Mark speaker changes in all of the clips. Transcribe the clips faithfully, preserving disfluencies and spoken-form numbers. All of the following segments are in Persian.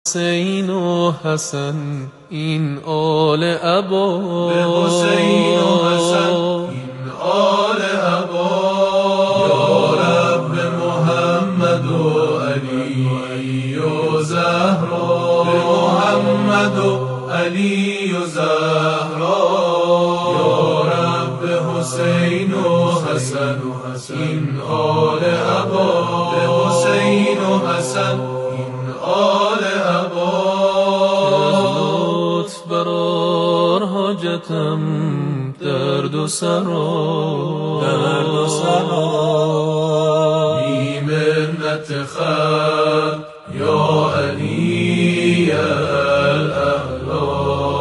Speaker 1: حسین و حسن این آل ابا،
Speaker 2: به حسین و حسن این آل ابا. یا رب محمد و علی و زهرا، به محمد و علی و زهرا. یا رب حسین و حسن این آل ابا، به حسین و حسن این آل ابا.
Speaker 1: لطف برار حاجتم درد و سرا،
Speaker 2: درد و سرا. بی منت خلق یا علی الاعلا.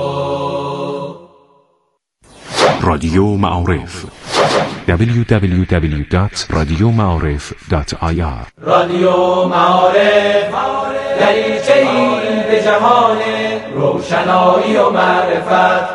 Speaker 3: رادیو معارف دبلیو دبلیو دبلیو دات رادیو معارف دات آی آر.
Speaker 4: رادیو معارف دریچه‌ای به جهان روشنایی و معرفت.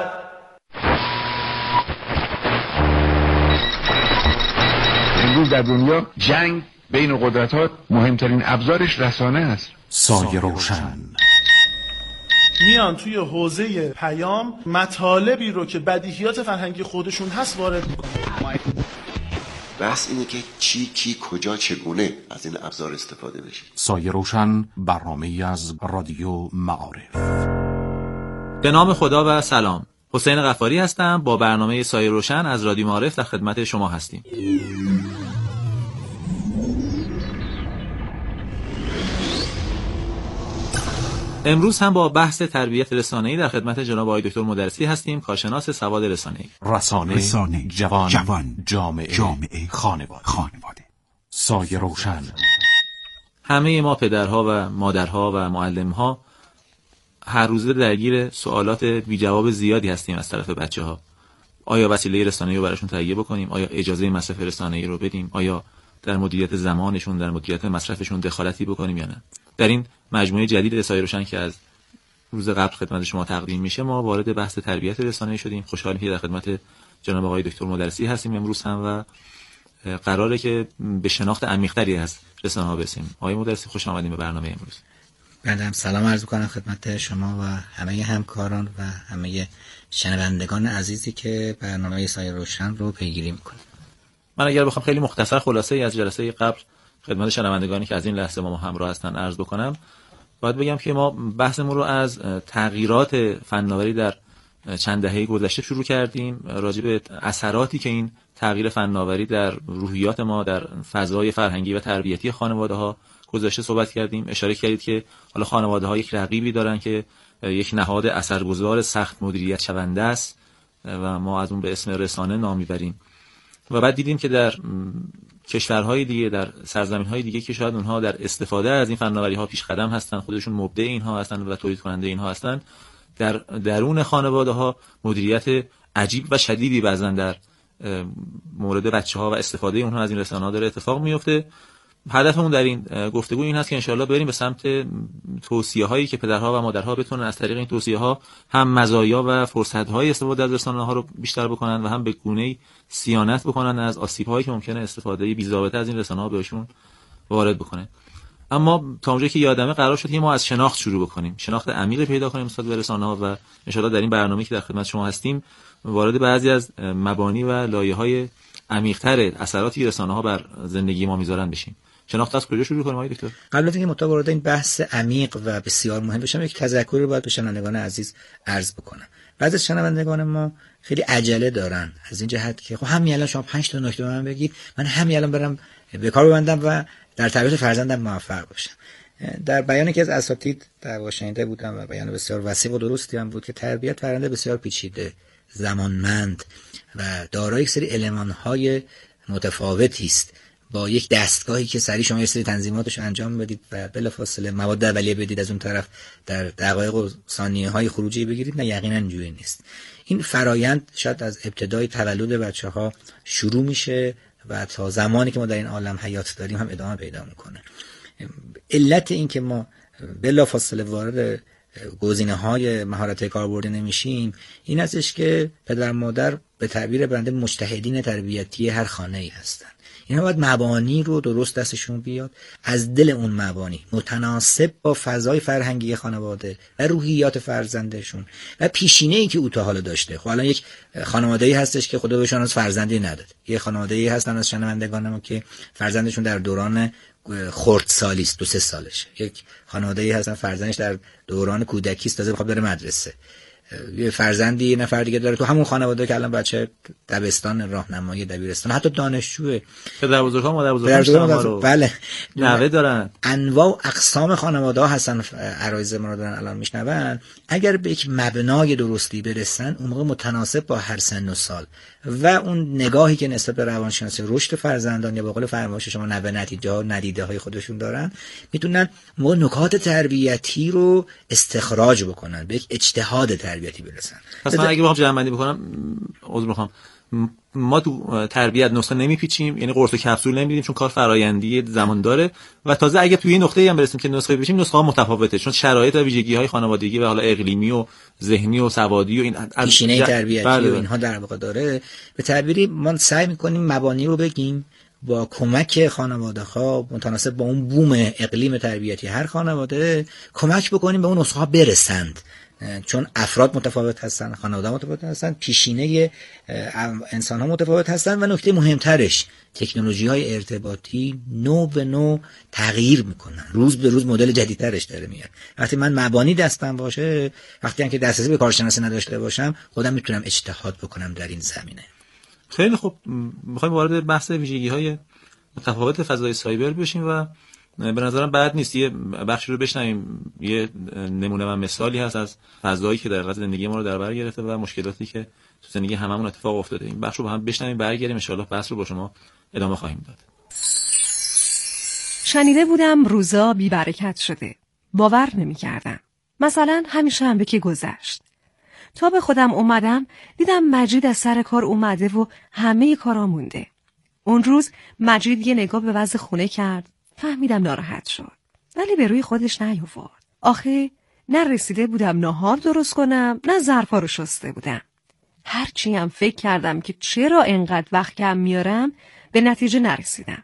Speaker 5: امروز در دنیا جنگ بین قدرت‌ها مهمترین ابزارش رسانه است.
Speaker 3: سایه روشن
Speaker 6: میان توی حوزه پیام مطالبی رو که بدیهیات فرهنگی خودشون هست وارد میکنن.
Speaker 7: بحث اینه که چی کی کجا چگونه از این ابزار استفاده بشه.
Speaker 3: سایه روشن، برنامه‌ای از رادیو معارف.
Speaker 8: به نام خدا و سلام. حسین غفاری هستم. با برنامه سایه روشن از رادیو معارف در خدمت شما هستیم. امروز هم با بحث تربیت رسانه‌ای در خدمت جناب آقای دکتر مدرسی هستیم، کارشناس سواد رسانه‌ای.
Speaker 3: رسانه, رسانه جوان, جوان جامعه, جامعه خانواده.
Speaker 8: خانواده
Speaker 3: سایه روشن.
Speaker 8: همه ما پدرها و مادرها و معلم‌ها هر روزه درگیر سوالات بی جواب زیادی هستیم از طرف بچه‌ها. آیا وسیله رسانه‌ای رو براشون تهیه بکنیم؟ آیا اجازه مصرف رسانه‌ای رو بدیم؟ آیا در مدیریت زمانشون، در مدیریت مصرفشون دخالتی بکنیم یا نه؟ در این مجموعه جدید سایه روشن که از روز قبل خدمت شما تقدیم میشه، ما وارد بحث تربیت رسانه‌ای شدیم. خوشحالیم که در خدمت جناب آقای دکتر مدرسی هستیم امروز هم و قراره که به شناخت عمیق‌تری از رسانه‌ها برسیم. آقای مدرسی خوش آمدید به برنامه امروز.
Speaker 9: بنده هم سلام عرض می‌کنم خدمت شما و همه همکاران و همه شنوندگان عزیزی که برنامه سایه روشن رو پیگیری می‌کنند.
Speaker 8: من اگر بخوام خیلی مختصر خلاصه ای از جلسه قبل خدمت شنوندگانی که از این لحظه ما همراه هستن عرض بکنم، باید بگم که ما بحثمون رو از تغییرات فناوری در چند دهه گذشته شروع کردیم. راجع به اثراتی که این تغییر فناوری در روحیات ما، در فضای فرهنگی و تربیتی خانواده‌ها گذشته صحبت کردیم. اشاره کردید که حالا خانواده‌ها یک رقیبی دارن که یک نهاد اثرگذار سخت مدیریت شونده است و ما از اون به اسم رسانه نام میبریم. و بعد دیدیم که در کشورهای دیگه، در سرزمین‌های دیگه که شاید اونها در استفاده از این فناوری‌ها پیش قدم هستن، خودشون مبدع اینها هستن و تولید کننده اینها هستن، در درون خانواده‌ها مدیریت عجیب و شدیدی بعضن در مورد بچه‌ها و استفاده اونها از این رسانه‌ها داره اتفاق میفته. هدفمون در این گفتگو این هست که انشاءالله بریم به سمت توصیه‌هایی که پدرها و مادرها بتونن از طریق این توصیه‌ها هم مزایا و فرصت‌های استفاده از رسانه‌ها رو بیشتر بکنن و هم به گونه‌ای صیانت بکنن از آسیب‌هایی که ممکنه استفاده بی‌ضابطه از این رسانه‌ها بهشون وارد بکنه. اما تا اونجایی که یادمه قرار شد که ما از شناخت شروع بکنیم، شناخت عمیق پیدا کنیم نسبت به رسانه‌ها و انشاءالله در این برنامه‌ای که در خدمت شما هستیم وارد بعضی از مبانی و لایه‌های عمیق‌تر اثراتی که رسانه‌ها بر زندگی ما می‌ذارن بشیم. شناخت از کجا شروع کنیم آقای دکتر؟
Speaker 9: قبل از اینکه مطابق وارد این بحث عمیق و بسیار مهم بشم، یک تذکری رو باید به شنوندگان عزیز عرض بکنم. بعضی از شنوندگان ما خیلی عجله دارن از این جهت که خب همین الان شما پنج تا نکته به من بگید، من همین الان برم به کار ببندم و در تربیت فرزندم موفق باشم. در بیانی که از اساتید در واشنگتن بودم و بیان بسیار وسیع و درستی هم بود که تربیت فرزند بسیار پیچیده، زمانمند و دارای یک سری المان‌های متفاوتی است، با یک دستگاهی که سریع شما یه سری تنظیماتش انجام بدید و بلافاصله مواد اولیه بدید، از اون طرف در دقایق و ثانیه‌های خروجی بگیرید، نه یقینا اینجوری نیست. این فرایند شاید از ابتدای تولد بچه‌ها شروع میشه و تا زمانی که ما در این عالم حیات داریم هم ادامه پیدا میکنه. علت این که ما بلافاصله وارد گزینه‌های مهارت‌های کاربردی نمیشیم، این ازش که پدر مادر به تعبیر بنده مجتهدین تربیتی هر خانه‌ای هستن. اینا باید مبانی رو درست دستشون بیاد، از دل اون مبانی متناسب با فضای فرهنگی خانواده و روحیات فرزندشون و پیشینه‌ای که او تا حالا داشته. خب الان یک خانواده‌ای هستش که خدا بهشون از فرزندی نداد. یه خانواده‌ای هستن از شنوندگانم که فرزندشون در دوران خردسالی است، دو سه سالشه. یک خانواده‌ای هستن فرزندش در دوران کودکی است، تازه می‌خواد بره مدرسه. یه فرزندی یه نفر دیگه داره تو همون خانواده که الان بچه دبستان، راهنمایی، دبیرستان، حتی دانشجوه.
Speaker 8: پدر بزرگ‌ها، مادر بزرگ‌ها رو
Speaker 9: بله
Speaker 8: نوه دارن.
Speaker 9: انواع و اقسام خانواده‌ها هستن. عرایض ما رو دارن الان میشنون. اگر به یک مبنای درستی برسن، اون موقع متناسب با هر سن و سال و اون نگاهی که نسبت به روانشناسی رشد فرزندان یا به قول فرمایش شما نوه نتیجه‌ها ندیده‌های خودشون دارن، میتونن موقع نکات تربیتی رو استخراج بکنن، به یک اجتهاد تربیتی برسن.
Speaker 8: پس من اگه بخوام جمع‌بندی بکنم، عذر می‌خوام، ما تو تربیت نسخه نمیپیچیم، یعنی قرص و کپسول نمیدیم، چون کار فرآیندی زمان داره و تازه اگه توی این نقطه‌ای هم برسیم که نسخه بپیچیم، نسخه ها متفاوته، چون شرایط و ویژگی‌های خانوادگی و حالا اقلیمی و ذهنی و سوادی و این
Speaker 9: پیشینه
Speaker 8: ج...
Speaker 9: تربیتی
Speaker 8: بله.
Speaker 9: و اینها در واقع داره. به تعبیری ما سعی می‌کنیم مبانی رو بگیم با کمک خانواده‌ها متناسب با اون بوم اقلیم تربیتی هر خانواده کمک بکنیم به اون نسخه‌ها برسند، چون افراد متفاوت هستن، خانواده متفاوت هستن، پیشینه انسان ها متفاوت هستن و نکته مهمترش تکنولوژی های ارتباطی نو به نو تغییر میکنن، روز به روز مدل جدیدترش داره میاد. وقتی من مبانی دستم باشه، وقتی هم که دسترسی به کارشناسی نداشته باشم، خودم میتونم اجتهاد بکنم در این زمینه.
Speaker 8: خیلی خوب، میخوایم وارد بحث ویژگی های متفاوت فضای سایبر بشیم و به نظرم بد نیست یه بخشی رو بشنویم. یه نمونه و مثالی هست از فضایی که در واقع زندگی ما رو در بر گرفته و مشکلاتی که تو زندگی هممون اتفاق افتاده. این بخش رو با هم بشنویم، برگردیم ان شاءالله بحث رو با شما ادامه خواهیم داد.
Speaker 10: شنیده بودم روزا بی برکت شده. باور نمی‌کردم. مثلا همین شنبه که گذشت، تا به خودم اومدم دیدم مجید از سر کار اومده و همه کارا مونده. اون روز مجید یه نگاه به وضع خونه کرد، فهمیدم ناراحت شد، ولی به روی خودش نیاورد. آخه نه رسیده بودم ناهار درست کنم، نه ظرفا رو شسته بودم. هرچی هم فکر کردم که چرا انقدر وقت کم میارم، به نتیجه نرسیدم.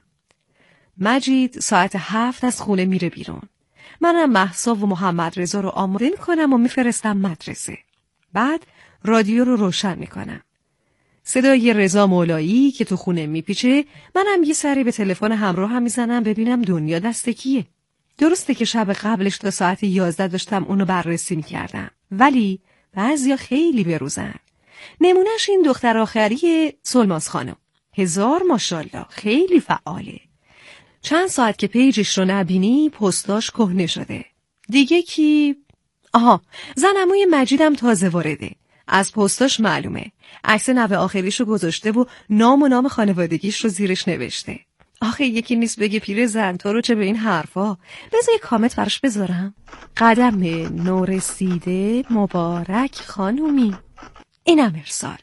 Speaker 10: مجید ساعت هفت از خونه میره بیرون. منم مهسا و محمد رضا رو آماده میکنم و میفرستم مدرسه. بعد رادیو رو روشن میکنم. صدای رضا مولایی که تو خونه میپیچه، منم یه سری به تلفن همراه هم میزنم ببینم دنیا دست کیه. درسته که شب قبلش تا ساعت یازده داشتم اونو بررسی میکردم، ولی بعضیا خیلی بروزن. نمونهش این دختر آخری سلماز خانم، هزار ماشاءالله، خیلی فعاله. چند ساعت که پیجش رو نبینی پستاش کهنه شده. دیگه کی؟ آها، زن عموی مجیدم تازه وارده. از پستاش معلومه. عکس نوه آخریشو گذاشته و نام و نام خانوادگیش رو زیرش نوشته. آخه یکی نیست بگه پیر زن تو رو چه به این حرفا. بذار یه کامنت براش بذارم. قدم نورسیده مبارک خانومی. اینم ارسال.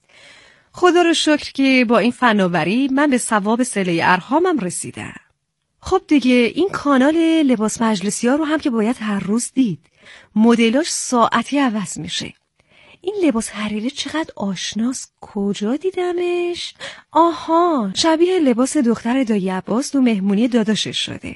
Speaker 10: خدا رو شکر که با این فناوری من به ثواب صله ارحامم رسیدم. خب دیگه این کانال لباس مجلسی ها رو هم که باید هر روز دید. مدلاش ساعتی عوض میشه. این لباس حریری چقدر آشناست، کجا دیدمش؟ آها، شبیه لباس دختر دایی عباس تو مهمونی داداشش شده.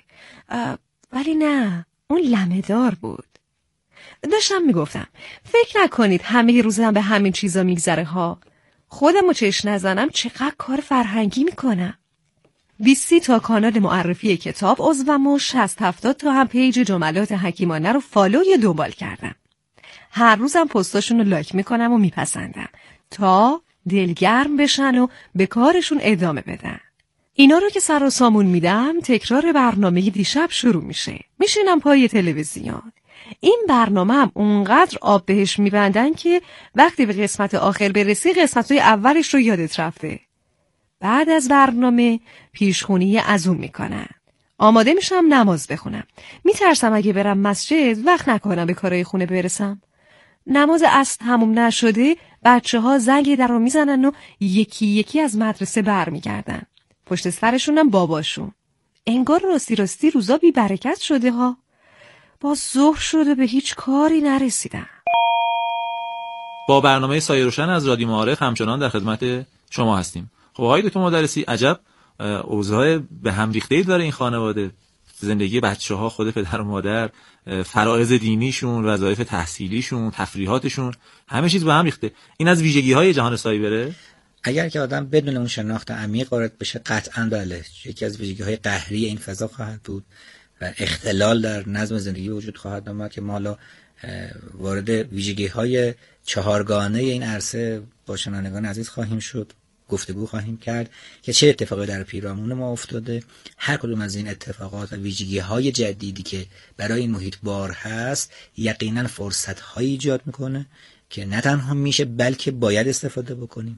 Speaker 10: ولی نه، اون لمه‌دار بود. داشتم میگفتم فکر نکنید همه روزم به همین چیزا میگذره ها. خودم رو چش نزنم چقدر کار فرهنگی میکنم. بیست تا کانال معرفی کتاب عضوم و شصت هفتاد تا هم پیج جملات حکیمانه رو فالو یا دنبال کردم. هر روزم پستاشون رو لایک میکنم و میپسندم تا دلگرم بشن و به کارشون ادامه بدن. اینا رو که سر و سامون میدم تکرار برنامه دیشب شروع میشه. میشینم پای تلویزیون. این برنامه هم اونقدر آب بهش میبندن که وقتی به قسمت آخر برسی قسمت‌های اولش رو یادت رفته. بعد از برنامه پیشخونی عزوم میکنن. آماده میشم نماز بخونم. میترسم اگه برم مسجد وقت نکنم به کارهای خونه برسم. نماز عصر تموم نشده بچه ها زنگ در رو میزنن و یکی یکی از مدرسه برمیگردن. پشت سرشونم باباشون. انگار راستی راستی روزا بی برکت شده ها. باز ظهر شده به هیچ کاری نرسیدم.
Speaker 8: با برنامه سایه روشن از رادیو معارف همچنان در خدمت شما هستیم. خب آقای دکتر مدرسی، عجب اوضاع به هم ریخته‌ای داره این خانواده. زندگی بچه‌ها، خود پدر و مادر، فرایض دینیشون، وظایف تحصیلیشون، تفریحاتشون، همه چیز به هم ریخته. این از ویژگی‌های جهان سایبره؟
Speaker 9: اگر که آدم بدون اون شناخت عمیق وارد بشه، قطعاً بله، یکی از ویژگی‌های قهری این فضا خواهد بود و اختلال در نظم زندگی وجود خواهد آمد که ما حالا وارد ویژگی‌های چهارگانه این عرصه با شنوندگان عزیز خواهیم شد، گفتگو خواهیم کرد که چه اتفاقی در پیرامون ما افتاده. هر کدوم از این اتفاقات و ویژگی‌های جدیدی که برای این محیط بار هست یقینا فرصت‌هایی ایجاد میکنه که نه تنها میشه بلکه باید استفاده بکنیم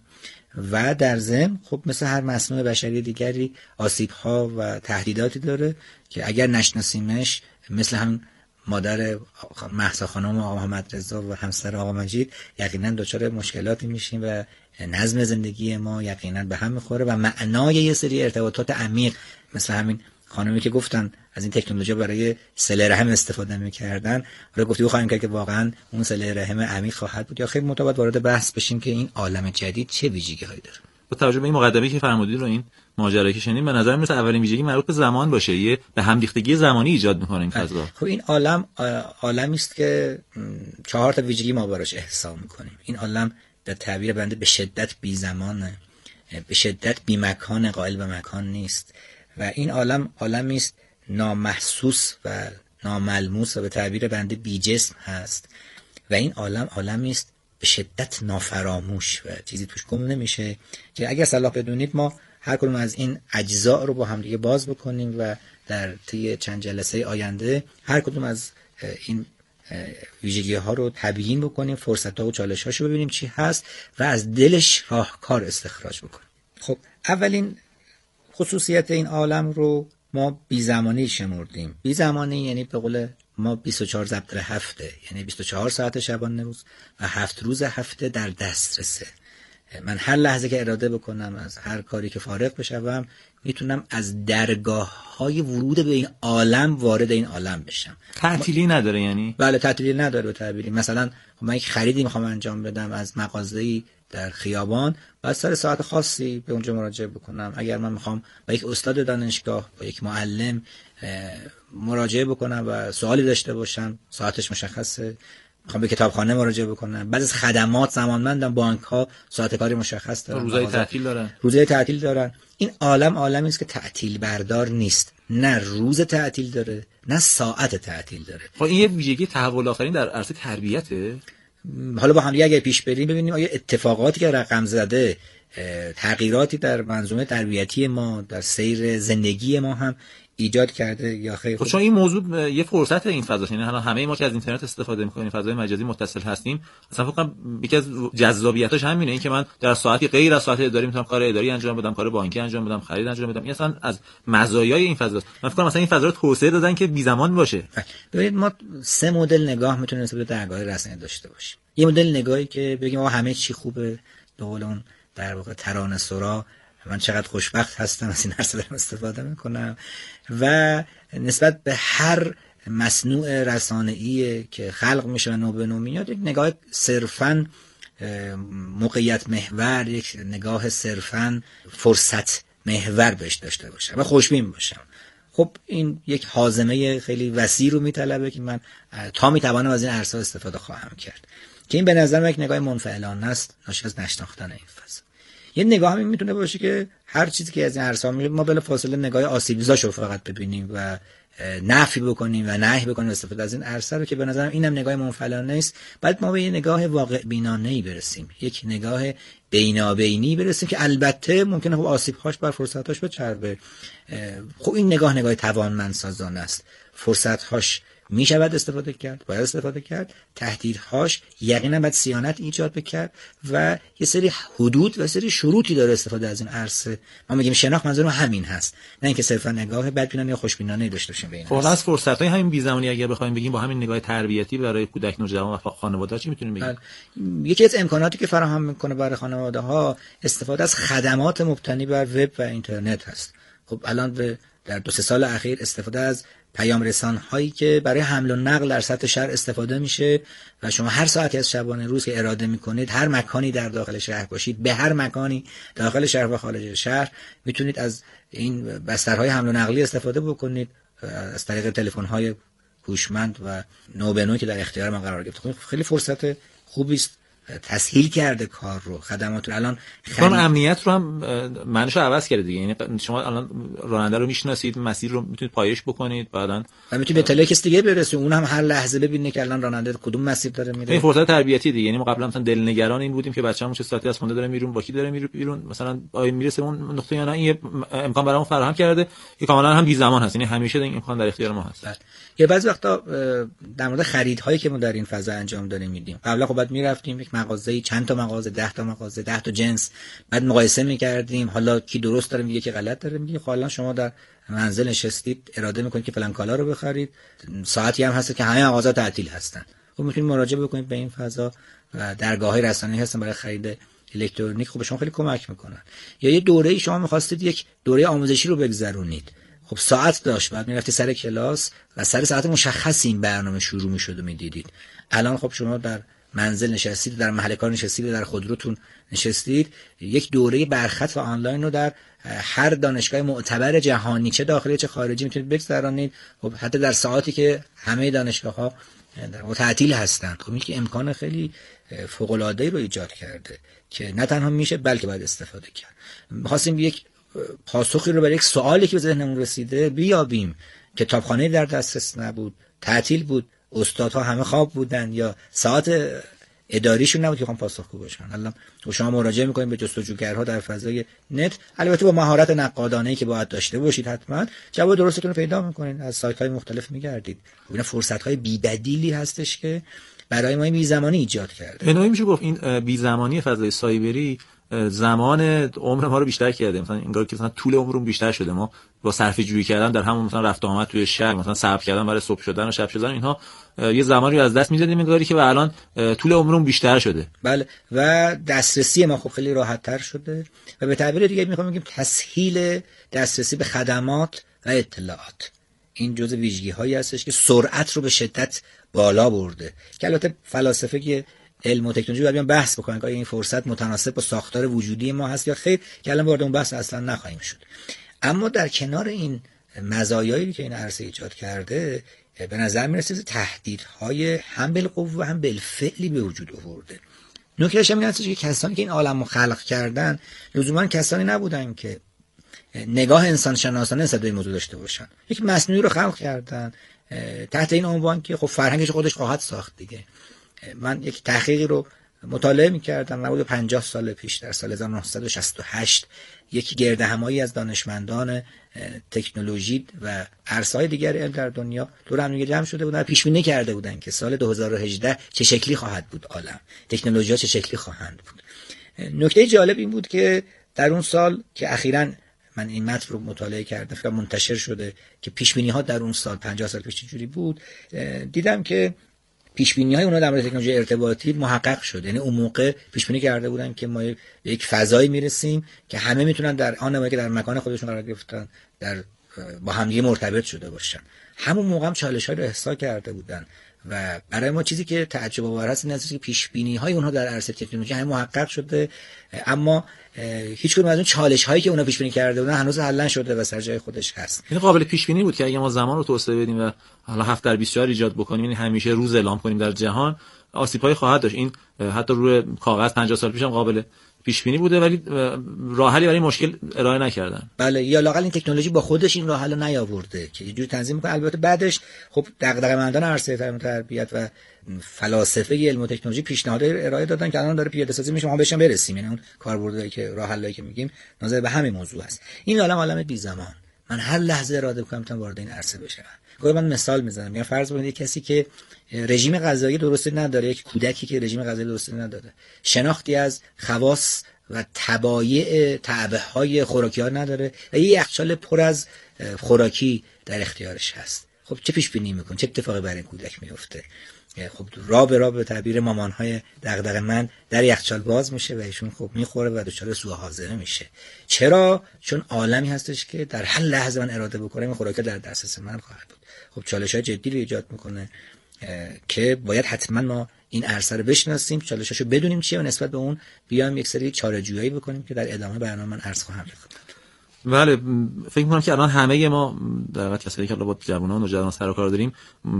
Speaker 9: و در ضمن خب مثل هر مصنوع بشری دیگری آسیب‌ها و تهدیداتی داره که اگر نشناسیمش مثل هم مادر مهسا خانم آقا محمد رضا و همسر آقا مجید یقینا دچار مشکلاتی میشیم و نظم زندگی ما یقینا به هم میخوره و معنای یه سری ارتباطات عمیق مثل همین خانمی که گفتن از این تکنولوژی برای صله رحم استفاده میکردن، حالا گفتگو خواهیم کرد که واقعا اون صله رحم عمیق خواهد بود یا خیلی متواد وارد بحث بشیم که این عالم جدید چه ویژگی‌هایی داره.
Speaker 8: با توجه به این مقدمه‌ای که فرمودید رو این ماجرایی که شنیدیم، به نظر میاد اولین ویژگی مربوط به زمان باشه، یه به هم ریختگی زمانی ایجاد میکنه این فضا.
Speaker 9: خب این عالم عالمی است که چهار تا ویژگی ما براش احسا میکنیم. این عالم در تعبیر بنده به شدت بی زمانه، به شدت بی مکان، قائل به مکان نیست و این عالم عالمی است نامحسوس و ناملموس و به تعبیر بنده بی جسم هست و این عالم عالمی است به شدت نافراموش و چیزی توش گم نمیشه که اگر صلاح بدونید ما هر کدوم از این اجزا رو با هم دیگه باز بکنیم و در طی چند جلسه آینده هر کدوم از این ویژگی ها رو تبیین بکنیم، فرصت ها و چالش هاشو ببینیم چی هست و از دلش راهکار استخراج بکنیم. خب اولین خصوصیت این عالم رو ما بی زمانی شمردیم. بی زمانی یعنی به قول ما بیست و چهار ضرب در هفته، یعنی بیست و چهار ساعت شبانه روز و هفت روز هفته در دسترسه. من هر لحظه که اراده بکنم از هر کاری که فارغ بشم میتونم از درگاه های ورود به این عالم وارد این عالم بشم.
Speaker 8: تعطیلی نداره یعنی؟
Speaker 9: بله تعطیلی نداره به تعبیری. مثلا من یک خریدی میخوام انجام بدم از مغازه‌ای در خیابان، بعد سر ساعت خاصی به اونجا مراجعه بکنم. اگر من میخوام با یک استاد دانشگاه، با یک معلم مراجعه بکنم و سوالی داشته باشم، ساعتش مشخصه. میخوام به کتابخانه مراجعه بکنم. بعضی از خدمات زمانمندن، بانک ها ساعت کاری مشخص دارن،
Speaker 8: روزهای تعطیل دارن.
Speaker 9: روزهای تعطیل دارن. این عالم عالمی است که تعطیل بردار نیست. نه روز تعطیل داره، نه ساعت تعطیل داره.
Speaker 8: خب این یه ویژگی تحول آفرین در عرصه تربیته.
Speaker 9: حالا با هم دیگه اگه پیش بریم ببینیم آیا اتفاقاتی که رقم زده، تغییراتی در منظومه تربیتی ما، در سیر زندگی ما هم ایجاد کرده یا خیر؟
Speaker 8: خب چون این موضوع یه فرصت این فضاست، یعنی الان همه ما که از اینترنت استفاده می‌کنیم، فضای مجازی متصل هستیم، اصلا فکر کنم یکی از جذابیتاش همینه، این که من در ساعتی غیر از ساعت اداری میتونم کار اداری انجام بدم، کار بانکی انجام بدم، خرید انجام بدم. این اصلا از مزایای این فضاست. من فکر کنم مثلا این فضا رو توسعه دادن که بی زمان باشه.
Speaker 9: ببینید ما سه مدل نگاه میتونیم نسبت به درگاه رسانه داشته باشیم. یه مدل نگاهی که بگیم آقا همه چی خوبه، به قول اون در واقع ترانه سرا، من چقدر خوشبخت هستم از این عرصه دارم استفاده میکنم و نسبت به هر مصنوع رسانه‌ای که خلق میشه و نو به نو میاد یک نگاه صرفاً موقعیت محور، یک نگاه صرفاً فرصت محور بهش داشته باشم و خوشبین باشم. خب این یک هاضمه خیلی وسیع رو میطلبه که من تا میتوانم از این عرصه استفاده خواهم کرد که این به نظر من یک نگاه منفعلانه است، ناشی از نشناختن این فضا. یه نگاه هم میتونه باشه که هر چیزی که از این عرصه میاد ما بلا فاصله نگاه آسیبزاشو فقط ببینیم و نفی بکنیم و نهی بکنیم استفاده از این عرصه رو، که به نظرم اینم نگاه منفعلانه است. بعد ما به یه نگاه واقع بینانه‌ای برسیم، یک نگاه بینابینی برسیم که البته ممکنه خب آسیب‌هاش بر فرصت‌هاش بچربه. خب این نگاه نگاه توانمندسازانه است. فرصت‌هاش می شود استفاده کرد، باید استفاده کرد، تهدیدهاش یقینا باید صیانت ایجاد بکرد و یه سری حدود و سری شروطی داره استفاده از این عرصه. ما میگیم شناخت منظورم همین هست، نه اینکه صرفا نگاه بدبینانه یا خوشبینانه داشته باشیم به این.
Speaker 8: خب از فرصت‌های همین بی‌زمانی اگر بخوایم بگیم با همین نگاه تربیتی برای کودک نوجوان و خانواده‌ها چی میتونیم بگیم؟
Speaker 9: یکی از امکاناتی که فراهم میکنه برای خانواده‌ها استفاده از خدمات مبتنی بر وب و اینترنت هست. خب الان به در دو سه سال اخیر استفاده از پیام رسان هایی که برای حمل و نقل در سطح شهر استفاده میشه و شما هر ساعتی از شبانه روز که اراده میکنید، هر مکانی در داخل شهر باشید، به هر مکانی داخل شهر و خارج شهر میتونید از این بسترهای حمل و نقلی استفاده بکنید از طریق تلفن های هوشمند و نو به نو که در اختیار ما قرار گرفته. خیلی فرصت خوبی است، تسهیل کرده کار رو، خدمات رو. الان
Speaker 8: خرید... امنیت رو هم معنیشو عوض کرده دیگه. یعنی شما الان راننده رو میشناسید، مسیر رو میتونید پایش بکنید، بعداً
Speaker 9: و میتونید به اطلاع کسی دیگه برسید، اون هم هر لحظه ببینه که الان راننده کدوم مسیر داره میره.
Speaker 8: این فرصت تربیتی دیگه. یعنی ما قبلا مثلا دلنگران این بودیم که بچه‌مون چه ساعتی از خونه داره میرون، با کی داره میره بیرون، مثلا آیا میرسه اون نقطه یا نه. این امکان برامون فراهم کرده که کاملا هم بی زمان هست، یعنی همیشه این امکان در اختیار ما هست.
Speaker 9: یه بعضی وقتا در مورد خریدهایی که ما در این فضا انجام داریم میدیم، قبلا خب بعد میرفتیم یک مغازه‌ای، چند تا مغازه، ده تا مغازه، ده تا جنس، بعد مقایسه میکردیم، حالا کی درست داره میگه که غلط داره میگه. حالا شما در منزل نشستید، اراده میکنید که فلان کالا رو بخرید، ساعتی هم هست که همه مغازه تعطیل هستن، خب میتونید مراجعه بکنید به این فضا و درگاه‌های رسانه‌ای هستن برای خرید الکترونیک، خب به شما خیلی کمک میکنن. یا یه دوره‌ای شما می‌خواستید یک دوره آموزشی رو بگذرونید، خب ساعت داشت، بعد میرفتی سر کلاس و سر ساعت مشخصی این برنامه شروع میشد و میدیدید. الان خب شما در منزل نشستید، در محل کار نشستید، در خودروتون نشستید، یک دوره برخط و آنلاین رو در هر دانشگاه معتبر جهانی چه داخلی چه خارجی میتونید بگذرانید. خب حتی در ساعاتی که همه دانشگاه‌ها تعطیل هستند. خب این که امکان خیلی فوق‌العاده‌ای رو ایجاد کرده که نه تنها میشه بلکه باید استفاده کرد. می‌خواستیم یک پاسخی رو برای یک سوالی که به ذهنمون رسیده بیابیم. کتابخانه در دسترس نبود، تعطیل بود، استادها همه خواب بودن یا ساعت اداریشون نبود که بخوام پاسخگو باشن. الان شما مراجعه می‌کنید به جستجوگرها در فضای نت، البته با مهارت نقادانه‌ای که باید داشته باشید، حتما جواب درستتون رو پیدا می‌کنید، از سایت‌های مختلف می‌گردید. اینا فرصت‌های بی‌بدیلی هستش که برای ما این بی‌زمانی ایجاد کرده.
Speaker 8: به نوعی میشه گفت این بی‌زمانی فضای سایبری زمان عمر ما رو بیشتر کرده. مثلا انگار که مثلا طول عمرمون بیشتر شده. ما با صرفه جویی کردن در همون مثلا رفت و آمد توی شهر، مثلا صبر کردن برای صبح شدن و شب شدن، اینها یه زمانی رو از دست می‌دادیم، انگاری که الان طول عمرمون بیشتر شده.
Speaker 9: بله، و دسترسی ما خب خیلی راحت‌تر شده و به تعبیر دیگه می‌خوام بگم تسهیل دسترسی به خدمات و اطلاعات. این جزء ویژگی‌هایی هستش که سرعت رو به شدت بالا برده، که البته فلاسفه که علم و تکنولوژی باید بیان بحث بکنن که این فرصت متناسب با ساختار وجودی ما هست یا خیر، که الان وارد اون بحث اصلا نخواهیم شد. اما در کنار این مزایایی که این عرصه ایجاد کرده، به نظر میرسه تهدیدهای هم بالقوه و هم بالفعلی به وجود آورده. نکتهش این هستش که کسانی که این عالم رو خلق کردن لزوما کسانی نبودن که نگاه انسان شناسانه نسبت به این موضوع داشته باشن. یک مصنوعی رو خلق کردن تحت این عنوان که خب فرهنگش خودش خواهد ساخت دیگه. من یک تحقیقی رو مطالعه می‌کردم حدود پنجاه سال پیش، در سال هزار و نهصد و شصت و هشت، یک گردهمایی از دانشمندان تکنولوژی و عرصه‌های دیگر علم در دنیا دور هم دیگه جمع شده بودن، پیش‌بینی کرده بودن که سال دو هزار و هجده چه شکلی خواهد بود عالم، تکنولوژی‌ها چه شکلی خواهند بود. نکته جالب این بود که در اون سال که اخیراً من این متن رو مطالعه کردم، فکر منتشر شده که پیش‌بینی‌ها در اون سال پنجاه سال پیش چجوری بود، دیدم که پیش‌بینی‌های اونها در مورد تکنولوژی ارتباطی محقق شد. یعنی اون موقع پیش‌بینی کرده بودن که ما به یک فضایی میرسیم که همه میتونن در آن موقعی که در مکان خودشون قرار گرفتن در با همدیگه مرتبط شده باشن. همون موقع هم چالش‌هایی رو احسا کرده بودن و برای ما چیزی که تعجب آور است این است که پیش‌بینی‌های اونها در عرصه تکنولوژی هم محقق شده، اما هیچ کدوم از اون چالش‌هایی که اونها پیش‌بینی کرده بودن هنوز حل نشده و سر جای خودش هست.
Speaker 8: این قابل پیش‌بینی بود که اگه ما زمان رو توسعه بدیم و حالا هفت در بیست و چهار ایجاد بکنیم، یعنی همیشه روز اعلام کنیم در جهان، آسیب‌هایی خواهد داشت. این حتی روی کاغذ پنجاه سال پیش هم قابل پیش بینی بوده، ولی راه حلی برای مشکل ارائه نکردن.
Speaker 9: بله، یا لااقل این تکنولوژی با خودش این راه حل نیاورده که یه جوری تنظیم کنه. البته بعدش خب دغدغه‌مندان عرصه تعلیم و تربیت و فلاسفه علم و تکنولوژی پیشنهاد ارائه دادن که الان داره پیاده‌سازی میشه، ما بهشون برسیم. یعنی اون کاربردی که راه حلایی که میگیم نظر به همین موضوع هست. این عالم عالم بی زمان، من هر لحظه اراده کنم میتونم وارد این عرصه بشم. گاهی من مثال میزنم، یا فرض کنید کسی که رژیم غذایی درستی نداره، یک کودکی که رژیم غذایی درستی نداره، شناختی از خواص و طبایع تعبیه‌های خوراکی ها نداره و یه یخچال پر از خوراکی در اختیارش هست، خب چه پیش بینی میکنه؟ چه اتفاقی برای این کودک میفته؟ خب را به را به تعبیر مامان‌های دغدغه‌مند در یخچال باز میشه و ایشون خب میخوره و دچار سوء هاضمه میشه. چرا؟ چون عالمی هستش که در هر لحظه من اراده بکنم این خوراک در دسترس من خواهد بود. خب چالش‌های جدی رو ایجاد میکنه که باید حتما ما این عرصه رو بشناسیم، چالشاشو بدونیم چیه و نسبت به اون بیایم یک سری چاره‌جویی بکنیم که در ادامه برنامه من عرض خواهم کرد.
Speaker 8: بله، فکر می‌کنم که الان همه ما در واقع کسایی که الان با جوانان و نوجوانان سر و کار داریم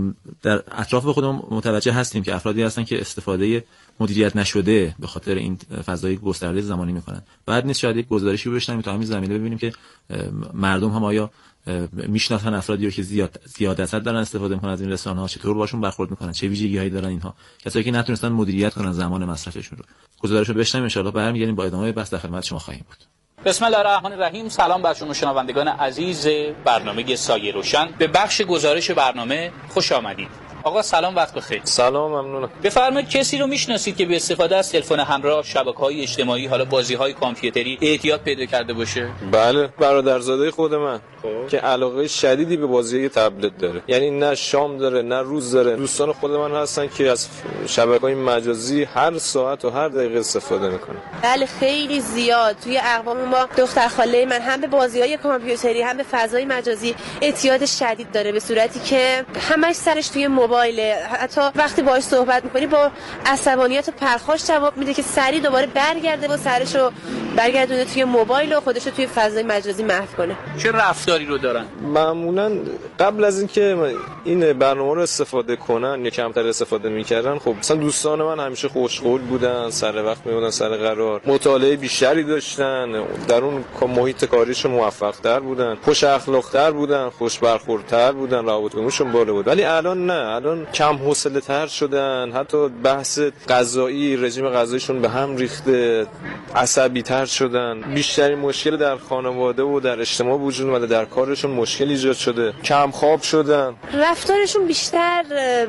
Speaker 8: در اطراف خودمون متوجه هستیم که افرادی هستن که استفاده مدیریت نشده به خاطر این فضای گسترده زمانی میکنن. بعد نیست شاید یک گزارشی بشنویم تا همین زمینه ببینیم که مردم هم آیا میشناسن افرادی رو که زیاد زیادت دارن استفاده میکنن از این رسانه‌ها، چطور باشون برخورد میکنن، چه ویژگی‌هایی دارن اینها، کسایی که نتونستن مدیریت کنن زمان مصرفشون رو. گزارشو بشنویم، ان شاءالله برمیگردیم با ادامه بحث در خدمت شما خواهیم بود.
Speaker 11: بسم الله الرحمن الرحیم. سلام بر شما شنوندگان عزیز برنامه سایه روشن. به بخش گزارش برنامه خوش آمدید. آقا سلام، وقت بخیر.
Speaker 12: سلام، ممنونم.
Speaker 11: بفرمایید کسی رو میشناسید که به استفاده از تلفن همراه، شبکه‌های اجتماعی، حالا بازی‌های کامپیوتری اعتیاد پیدا کرده باشه؟
Speaker 12: بله، برادرزاده خود من خب. که علاقه شدیدی به بازی تبلت داره. یعنی نه شام داره نه روز داره. دوستان خود من هستن که از شبکه‌های مجازی هر ساعت و هر دقیقه استفاده میکنن.
Speaker 13: بله، خیلی زیاد. توی اقوام ما دختر خاله من هم به بازی‌های کامپیوتری هم به فضای مجازی اعتیاد شدید داره، به صورتی که همش سرش توی موبایل، حتی وقتی باهاش صحبت می‌کنی با عصبانیت و پرخاش جواب میده که سریع دوباره برگرده و سرشو برگردونه توی موبایل و خودشو توی فضای مجازی محو کنه.
Speaker 11: چه رفتاری رو دارن؟
Speaker 12: معمولاً قبل از اینکه این برنامه رو استفاده کنن یا کمتر استفاده می‌کردن، خب مثلا دوستان من همیشه خوشقول بودن، سر وقت می‌بودن، سر قرار، مطالعه بیشتری داشتن، در اون محیط کاریشون موفق‌تر بودن، خوش اخلاق‌تر بودن، خوش برخوردتر بودن، روابطشون بالا بود. ولی الان نه، الان کم حوصله تر شدن، حتی بحث غذایی، رژیم غذاییشون به هم ریخته، عصبی تر شدن، بیشترین مشکل در خانواده و در اجتماع وجود اومده، در کارشون مشکل ایجاد شده، کم خواب شدن،
Speaker 13: رفتارشون بیشتر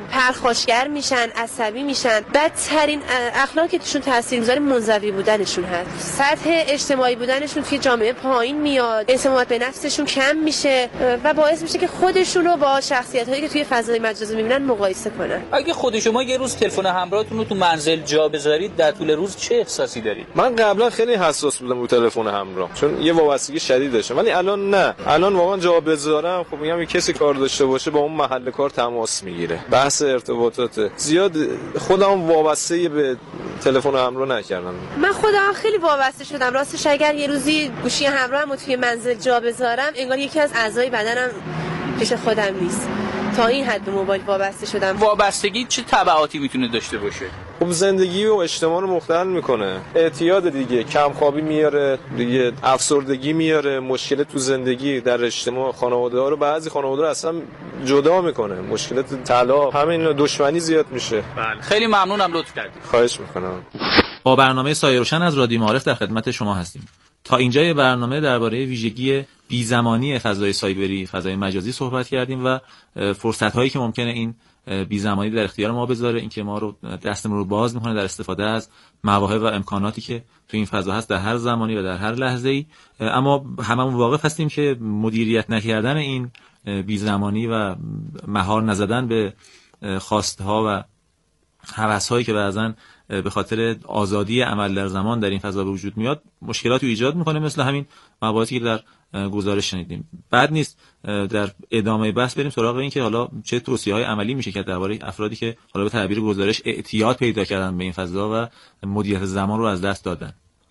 Speaker 13: پرخاشگر میشن، عصبی میشن. بدترین اخلاقی که توشون تاثیرگذار منزوی بودنشون هست. سطح اجتماعی بودنشون توی جامعه پایین میاد، اعتماد به نفسشون کم میشه و باعث میشه که خودشون رو با شخصیت‌هایی که توی فضای مجازی میبینن مقایسه کنن.
Speaker 11: اگه خود شما یه روز تلفن همراهتون رو تو منزل جا بذارید، در طول روز چه احساسی دارید؟
Speaker 12: من قبلا خیلی حساس بودم رو تلفن همراه، چون یه وابستگی شدید داشتم، ولی الان نه. الان واقعا جا بذارم، خب میگم کسی کار داشته باشه با اون محل کار تماس میگیره. بحث ارتباطات زیاد خودم وابسته به تلفن همراه نکردم.
Speaker 13: من خودم خیلی وابسته شدم. راستش اگر یه روزی گوشی همراهم رو توی منزل جا بذارم، انگار یکی از اعضای بدنم پیش خودم نیست. تا این حد به موبایل وابسته شدم.
Speaker 11: وابستگی چه تبعاتی میتونه داشته باشه؟
Speaker 12: خب زندگی و اجتماع رو مختل میکنه. اعتیاد دیگه، کم خوابی میاره، دیگه افسردگی میاره، مشکل تو زندگی، در اجتماع، خانواده ها رو بعضی خانواده رو اصلا جدا میکنه، مشکلات طلاق، همین دشمنی زیاد میشه.
Speaker 11: بله، خیلی ممنونم، لطف کردید.
Speaker 12: خواهش میکنم.
Speaker 8: با برنامه سایه روشن از رادیو معارف در خدمت شما هستیم. تا اینجای برنامه درباره ویژگی بی‌زمانی فضای سایبری، فضای مجازی صحبت کردیم و فرصت‌هایی که ممکنه این بی‌زمانی در اختیار ما بذاره، اینکه ما رو دستمون رو باز می‌کنه در استفاده از مواهب و امکاناتی که تو این فضا هست در هر زمانی و در هر لحظه‌ای. اما هممون واقف هستیم که مدیریت نکردن این بی‌زمانی و مهار نزدن به خواست‌ها و هوس‌هایی که بعضن به خاطر آزادی عمل در زمان در این فضا به وجود میاد مشکلاتی ایجاد میکنه، مثل همین مواردی که در گزارش شنیدیم. بعد نیست در ادامه بحث بریم سراغ این که حالا چه توصیه‌های عملی میشه که درباره افرادی که حالا به تعبیر گزارش اعتیاد پیدا کردن به این فضا و مدیریت زمان رو از دست دادن.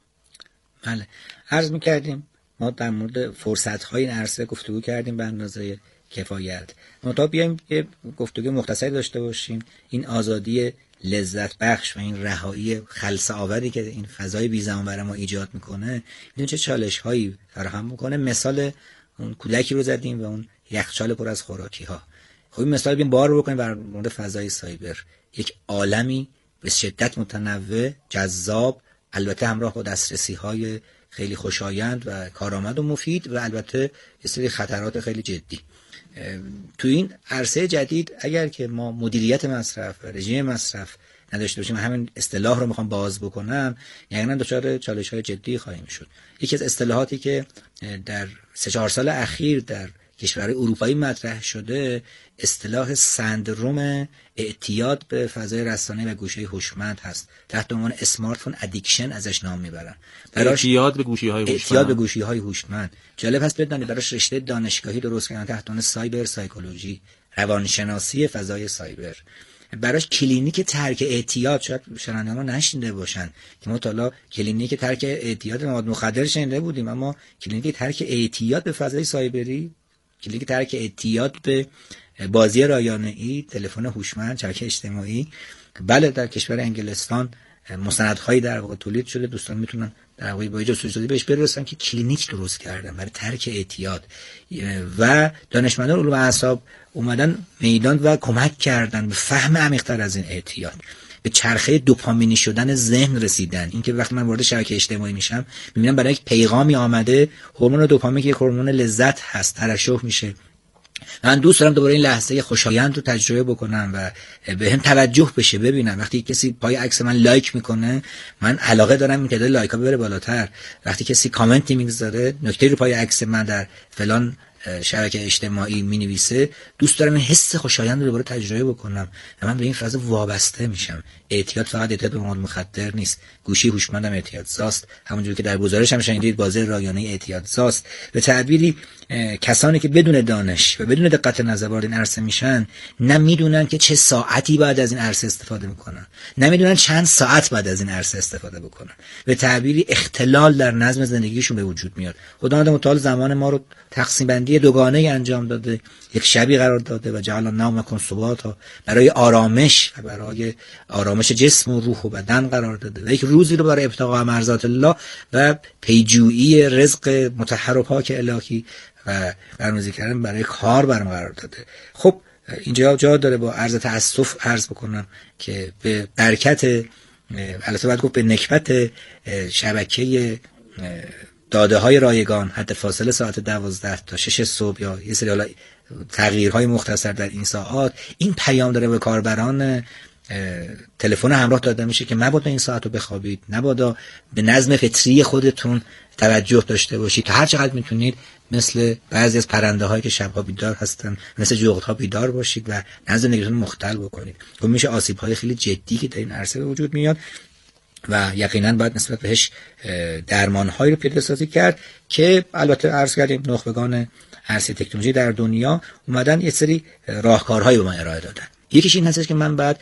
Speaker 9: بله، عرض می‌کردیم ما در مورد فرصت‌های این عرصه گفتگو کردیم به اندازه کفایت. ما تا بیایم یه گفتگو مختصری داشته باشیم. این آزادی لذت بخش و این رهایی خلسه آوری که این فضای بی زمان برای ما ایجاد میکنه، این چه چالش هایی فراهم میکنه. مثال اون کودکی رو زدیم و اون یخچال پر از خوراکی ها. خب این مثال بیایم بار بکنیم بر مورد فضای سایبر، یک عالمی به شدت متنوع، جذاب، البته همراه با دسترسی های خیلی خوشایند و کارآمد و مفید و البته یه سری خطرات خیلی جدی. تو این عرصه جدید اگر که ما مدیریت مصرف و رژیم مصرف نداشته باشیم، همین اصطلاح رو میخوام باز بکنم، یعنی دچار چالش‌های جدی خواهیم شد. یکی از اصطلاحاتی که در سه چهار سال اخیر در کشورهای اروپایی مطرح شده، اصطلاح سندروم اعتیاد به فضای رسانه و گوشی هوشمند هست. تحت عنوان اسمارت فون ادیکشن ازش نام میبرن.
Speaker 8: اعتیاد به گوشی‌های هوشمند.
Speaker 9: اعتیاد به گوشی‌های هوشمند. جالب هست بدونید براش رشته دانشگاهی درست کردن تحت عنوان سایبر سایکولوژی، روانشناسی فضای سایبر، براش کلینیک ترک اعتیاد. شاید شنونده ما نشنیده باشن که ما تا حالا کلینیک ترک اعتیاد مواد مخدر شنیده بودیم، اما کلینیک ترک اعتیاد به فضای سایبری، کلینیک ترک اعتیاد به بازی رایانه‌ای، تلفن هوشمند، شبکه اجتماعی، بله در کشور انگلستان مستندهایی در واقع تولید شده، دوستان میتونن در واقع با جستجوی بهش برسن که کلینیک درست کردن برای ترک اعتیاد و دانشمندان علوم اعصاب اومدن میدان و کمک کردن به فهم عمیق‌تر از این اعتیاد، به چرخه دوپامینی شدن ذهن رسیدن. اینکه وقتی من وارد شبکه اجتماعی میشم میبینم برای یک پیغامی آمده، هورمون دوپامین که یک هورمون لذت هست ترشح میشه. من دوست دارم دوباره این لحظه خوشایند رو تجربه بکنم و به هم توجه بشه، ببینم وقتی کسی پای عکس من لایک میکنه من علاقه دارم این تعداد لایک ها ببره بالاتر، وقتی کسی کامنتی میگذاره، نکته رو پای عکس من در فلان شبکه اجتماعی مینویسه، دوست دارم این حس خوشایند رو دوباره تجربه بکنم و من به این فضا وابسته میشم. اعتیاد فقط اعتیاد به مواد مخدر نیست، گوشی هوشمندم اعتیاد زاست، همونجوری که در گزارش هم شنیدید بازی رایانه اعتیاد زاست. به تعبیری کسانی که بدون دانش و بدون دقت نظر وارد این عرصه میشن نمیدونن که چه ساعتی بعد از این عرصه استفاده میکنن، نمیدونن چند ساعت بعد از این عرصه استفاده بکنن. به تعبیری اختلال در نظم زندگیشون به وجود میاد. خداوند متعال زمان ما رو تقسیم بندی دوگانه انجام داده، یک شبی قرار داده و جعل نومکم سباتا، برای آرامش و برای آرامش جسم و روح و بدن قرار داده و یک روزی رو برای ابتغاء مرضات الله و پیجویی رزق مطهر و پاک الهی و برنامه‌ریزی کردن برای کار برام قرار داده. خب اینجا جا داره با عرض تأسف عرض بکنم که به برکت، البته باید گفت به نکبت شبکه داده های رایگان، حد فاصله ساعت دوازده تا شش صبح یا یه سری حالا تغییرهای مختصر در این ساعات، این پیام داره به کاربران تلفن همراه داده میشه که مبادا این ساعت رو بخوابید، مبادا به نظم فطری خودتون توجه داشته باشید، تا هر چقدر میتونید مثل بعضی از پرنده هایی که شبها بیدار هستن مثل جغد ها بیدار باشید و نظم زندگیتون مختل بکنید. خب میشه آسیب های خیلی جدی که در این عرصه به وجود میاد و یقینا باید نسبت بهش درمان هایی رو پیاده سازی کرد که البته عرض کردیم نخبگان عرصه تکنولوژی در دنیا اومدن یه سری راهکارهایی به ما ارائه دادن. یکیش این هستش که من بعد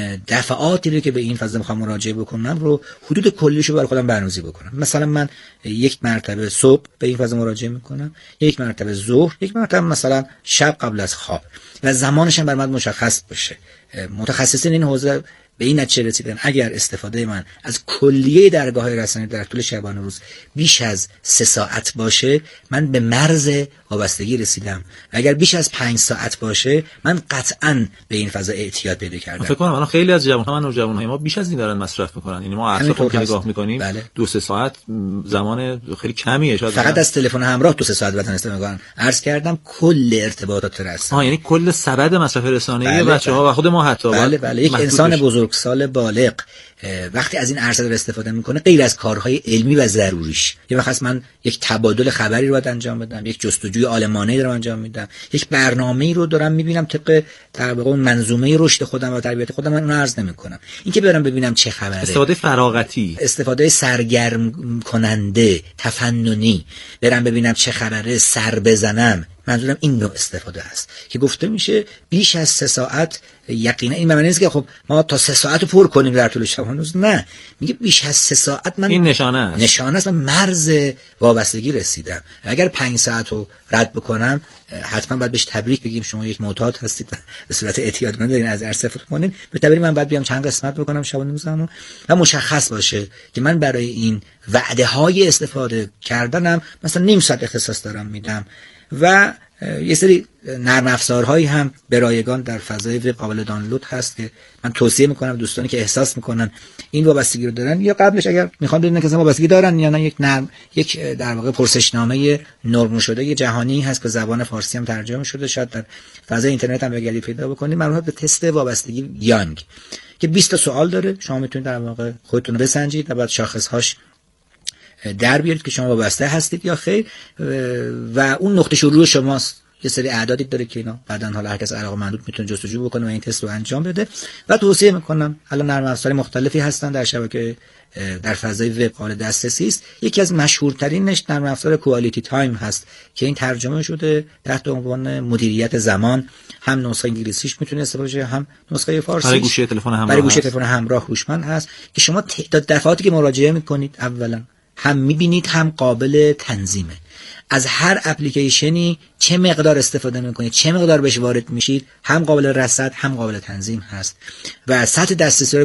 Speaker 9: دفعاتی رو که به این فضا میخوام مراجعه بکنم رو حدود کلیشو برای خودم برنامه‌ریزی بکنم. مثلا من یک مرتبه صبح به این فضا مراجعه میکنم، یک مرتبه ظهر، یک مرتبه مثلا شب قبل از خواب و زمانش هم برام مشخص باشه. متخصصین این حوزه به این نتیجه رسیدن اگر استفاده من از کلیه درگاه رسانه‌ای در طول شبانه روز بیش از سه ساعت باشه من به مرز وابستگی رسیدم و اگر بیش از پنج ساعت باشه من قطعاً به این فضا اعتیاد پیدا کردم.
Speaker 8: فکر کنم الان خیلی از جوان‌ها من و جوان‌های ما بیش از این دارن مصرف می‌کنن. یعنی ما اصلا که نگاه می‌کنیم بله. دو سه ساعت زمان خیلی کمیه، شاید
Speaker 9: فقط از تلفن همراه دو سه ساعت بعد استفاده می‌کنن. عرض کردم کل ارتباطات رسانه‌ای.
Speaker 8: آ یعنی کل سبد مصرف رسانه‌ای بله بچه‌ها بله. و خود ما حتی
Speaker 9: بله بله یک انسان بزرگسال بالغ وقتی از این عرصه داره استفاده میکنه غیر از کارهای علمی و ضروریش، یه وقت من یک تبادل خبری رو باید انجام بدم، یک جستجوی عالمانه‌ای رو انجام میدم، یک برنامه‌ای رو دارم میبینم طبق در واقع منظومه رشد خودم و تربیت خودم من اون عرض نمیکنم. اینکه برم ببینم چه خبره،
Speaker 8: استفاده فراغتی،
Speaker 9: استفاده سرگرم کننده تفننی، برم ببینم چه خبره سر بزنم، منظورم این نوع استفاده است که گفته میشه بیش از سه ساعت یقینا این معنی نیست که خب ما تا سه ساعت رو پر کنیم در طول شب هنوز، نه، میگه بیش از سه ساعت من
Speaker 8: این نشانه است
Speaker 9: نشانه است من مرز وابستگی رسیدم. اگر پنج ساعت رو رد بکنم حتما باید بهش تبریک بگیم شما یک معتاد هستید به صورت اعتیادمند دارین از عرصه فوت کنین. به تعبیر من باید بیام چند قسمت بکنم شبانه روزانه و مشخص باشه که من برای این وعده های استفاده کردنم مثلا نیم ساعت اختصاص دارم میدم و یه سری نرم افزارهایی هم به رایگان در فضای وب قابل دانلود هست که من توصیه میکنم دوستانی که احساس میکنن این وابستگی رو دارن یا قبلش اگر میخوان بدونن که وابستگی دارن یا نه، یک نرم یک در واقع پرسشنامه نرم شده جهانی هست که زبان فارسی هم ترجمه شده، شاید در فضای اینترنت هم بگردید پیدا بکنید، مربوط به تست وابستگی یانگ که بیست تا سوال داره. شما میتونید در واقع خودتون رو بسنجید و بعد شاخص‌هاش در بیارید که شما وابسته هستید یا خیر و اون نقطه شروع شماست. یه سری اعدادی داره که اینا بعدن حالا هر کس علاقه‌مند میتونه جستجو بکنه و این تست رو انجام بده. و توصیه میکنم الان نرم افزار مختلفی هستن در شبکه در فضای وب قابل دسترسی است. یکی از مشهورترینش نرم افزار کوالیتی تایم هست که این ترجمه شده تحت عنوان مدیریت زمان، هم نسخه انگلیسیش میتونه استفاده بشه هم نسخه فارسیش.
Speaker 8: برای گوشی تلفن همراه
Speaker 9: برای گوشی تلفن همراه هوشمند هست که شما تعداد دفعاتی که مراجعه میکنید اولا هم میبینید هم قابل تنظیمه. از هر اپلیکیشنی چه مقدار استفاده میکنید، چه مقدار بهش وارد میشید، هم قابل رصد هم قابل تنظیم هست و سطح دسترسی